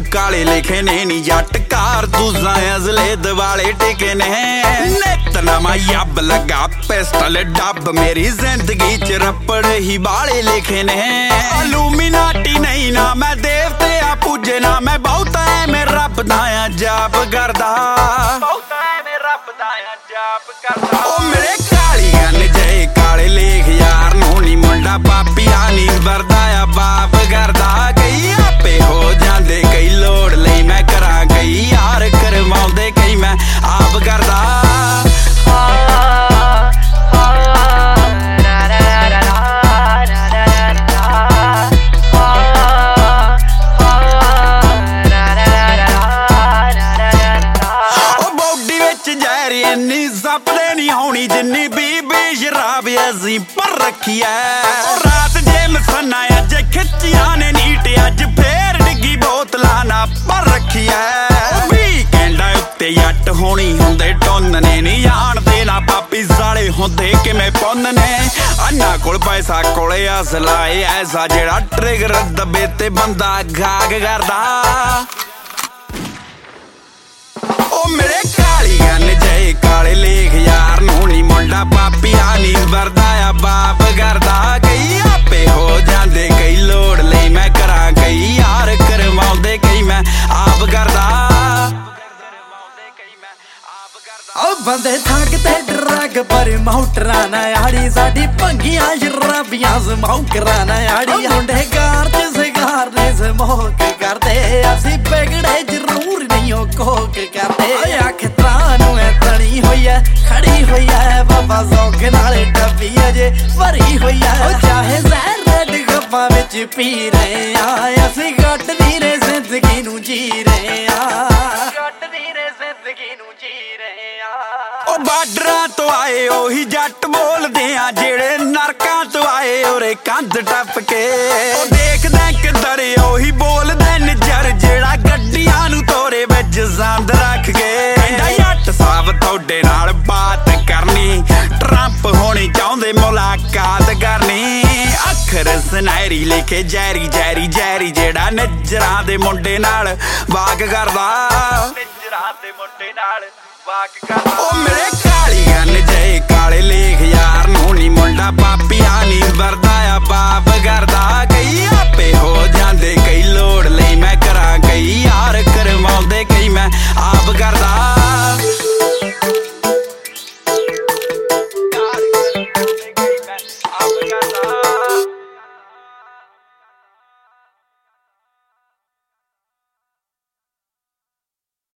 काले लिखे ने नी जट कारतूसां अजले दिवाले टिके ने नित नवां यब लगा पिस्टल डब मेरी जिंदगी च रपड़ ही बाले लिखे ने इल्यूमिनाटी नहीं ना मैं देवते आ पूजे ना मैं बहुत मैं रब दा जाप करदा ओ मेरे कालियां ने जय काले लेख यार नू नी मुंडा पापिया नी वरदा आ बाप करदा कई आपे हो जांदे कई लोड़ लई मैं करा कई यार करवाउंदे कई मैं आप करदा सपने नहीं होनी जिन्नी बीबी शराब असी पर रखी है रात जे मसना अज खिचिया ने नीट अज फेर डिगी बोतला ना पर रखी है वीकेंड उत्ते जट होनी हुंदे टोनने नहीं जानदे ना पापी साले हुंदे किवें पुन्नने अन्ना कोल पैसा कोले असला ऐसा जेड़ा ट्रिगर दबे ते बंदा गाग करदा ओ मेरे कालियां ने जय काले लेख यार नू नी मुंडा पापिया नी वरदा आ बाप करदा कई आपे हो जांदे कई लोड़ लई मैं करा कई यार करवाउंदे कई मैं आप करदा ओ बंदे थक ते ड्रग पर माउटरा ना आड़ी साडी भंगियां शराबियां समाऊ कराना आड़ी मुंडे कार च सिगार ने स्मोक करदे असी बिगड़े जरूर नहीं हो कोक करदे अख तानू तणी होई है खड़ी होई है बाबा सौख नाले डब्बी अजे भरी होई है चाहे जहर रेड गप्पां विच पी रहे आ असी गट दी रे जिंदगी नू जी रहे आ गट दी रे जिंदगी नू जी रहे आ ओ बार्डरां तो आए ओही जट बोलदे आ जेड़े नरकां तो आए ओरे कंध टप के ओ देखदे किधर ओही बोलदे निजर जेड़ा गड्डियां नू तोरे विच संद रख के कहंदा जट साहब थोड़े नाल बात करनी ट्रंप होनी चाहुंदे मुलाकात करनी अखर सुनहरी लिखे जैरी जैरी जैरी जेड़ा निजरां दे मुंडे नाल वाक करदा निजरां दे मुंडे नाल वाक करदा ओ मेरे कालियां ने जय काले लेख यार नू नी मुंडा पापिया नी वरदा आ बाप करदा कई आपे हो जांदे कई लोड़ लई मैं करा कई